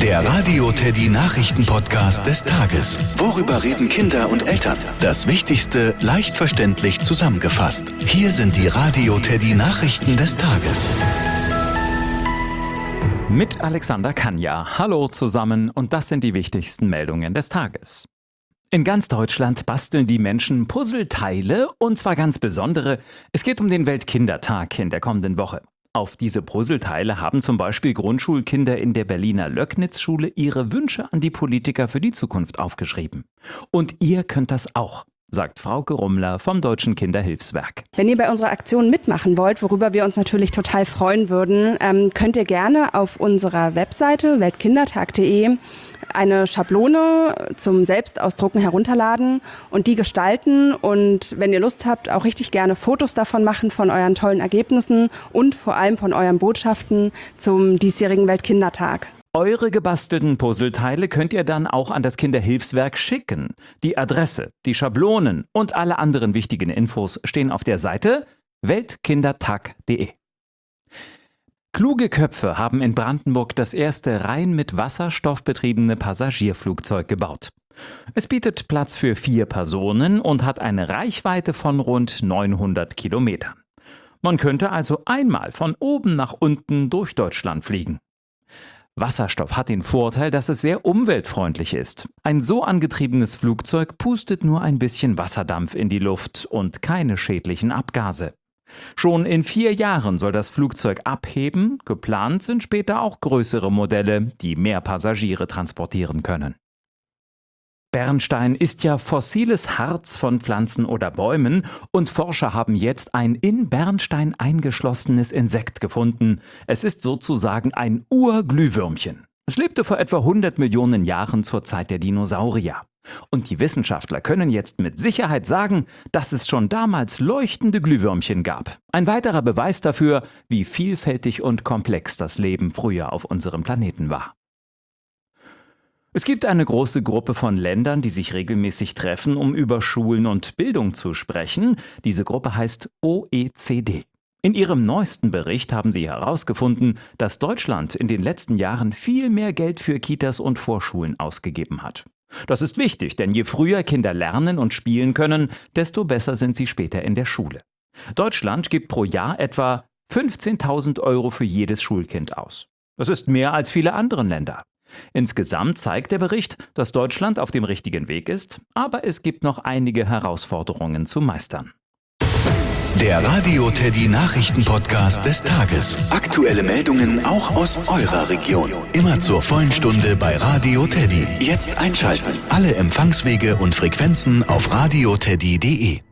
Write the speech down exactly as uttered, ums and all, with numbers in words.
Der Radio Teddy Nachrichten-Podcast des Tages. Worüber reden Kinder und Eltern? Das Wichtigste leicht verständlich zusammengefasst. Hier sind die Radio Teddy Nachrichten des Tages. Mit Alexander Kanja. Hallo zusammen und das sind die wichtigsten Meldungen des Tages. In ganz Deutschland basteln die Menschen Puzzleteile und zwar ganz besondere. Es geht um den Weltkindertag in der kommenden Woche. Auf diese Puzzleteile haben zum Beispiel Grundschulkinder in der Berliner Löcknitz-Schule ihre Wünsche an die Politiker für die Zukunft aufgeschrieben. Und ihr könnt das auch, sagt Frauke Rummler vom Deutschen Kinderhilfswerk. Wenn ihr bei unserer Aktion mitmachen wollt, worüber wir uns natürlich total freuen würden, ähm, könnt ihr gerne auf unserer Webseite weltkindertag punkt de eine Schablone zum Selbstausdrucken herunterladen und die gestalten und wenn ihr Lust habt, auch richtig gerne Fotos davon machen von euren tollen Ergebnissen und vor allem von euren Botschaften zum diesjährigen Weltkindertag. Eure gebastelten Puzzleteile könnt ihr dann auch an das Kinderhilfswerk schicken. Die Adresse, die Schablonen und alle anderen wichtigen Infos stehen auf der Seite weltkindertag punkt de. Kluge Köpfe haben in Brandenburg das erste rein mit Wasserstoff betriebene Passagierflugzeug gebaut. Es bietet Platz für vier Personen und hat eine Reichweite von rund neunhundert Kilometern. Man könnte also einmal von oben nach unten durch Deutschland fliegen. Wasserstoff hat den Vorteil, dass es sehr umweltfreundlich ist. Ein so angetriebenes Flugzeug pustet nur ein bisschen Wasserdampf in die Luft und keine schädlichen Abgase. Schon in vier Jahren soll das Flugzeug abheben, geplant sind später auch größere Modelle, die mehr Passagiere transportieren können. Bernstein ist ja fossiles Harz von Pflanzen oder Bäumen und Forscher haben jetzt ein in Bernstein eingeschlossenes Insekt gefunden. Es ist sozusagen ein Urglühwürmchen. Es lebte vor etwa hundert Millionen Jahren zur Zeit der Dinosaurier. Und die Wissenschaftler können jetzt mit Sicherheit sagen, dass es schon damals leuchtende Glühwürmchen gab. Ein weiterer Beweis dafür, wie vielfältig und komplex das Leben früher auf unserem Planeten war. Es gibt eine große Gruppe von Ländern, die sich regelmäßig treffen, um über Schulen und Bildung zu sprechen. Diese Gruppe heißt O E C D. In ihrem neuesten Bericht haben sie herausgefunden, dass Deutschland in den letzten Jahren viel mehr Geld für Kitas und Vorschulen ausgegeben hat. Das ist wichtig, denn je früher Kinder lernen und spielen können, desto besser sind sie später in der Schule. Deutschland gibt pro Jahr etwa fünfzehntausend Euro für jedes Schulkind aus. Das ist mehr als viele andere Länder. Insgesamt zeigt der Bericht, dass Deutschland auf dem richtigen Weg ist, aber es gibt noch einige Herausforderungen zu meistern. Der Radio Teddy Nachrichten-Podcast des Tages. Aktuelle Meldungen auch aus eurer Region. Immer zur vollen Stunde bei Radio Teddy. Jetzt einschalten. Alle Empfangswege und Frequenzen auf radio teddy punkt de.